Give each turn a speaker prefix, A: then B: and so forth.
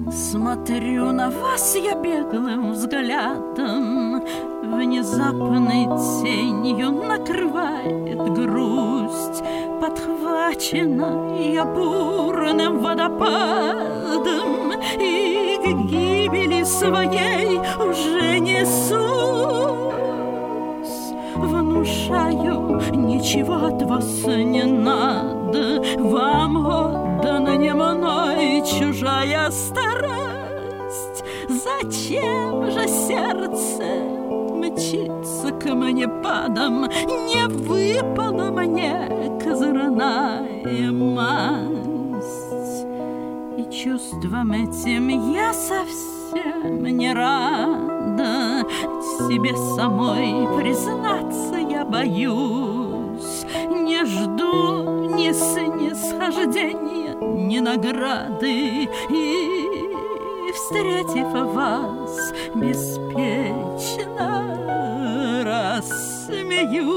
A: Смотрю на вас я беглым взглядом, внезапной тенью накрывает грусть. Подхвачена я бурным водопадом и к гибели своей уже несусь. Внушаю, ничего от вас не надо, вам отдана не мной чужая старость. Зачем же сердце мчится к мне падом? Не выпала мне козырная масть. И чувством этим я совсем не рада, себе самой признаться я боюсь. Не жду ни снисхождения, ни награды, и, встретив вас, беспечно рассмеюсь.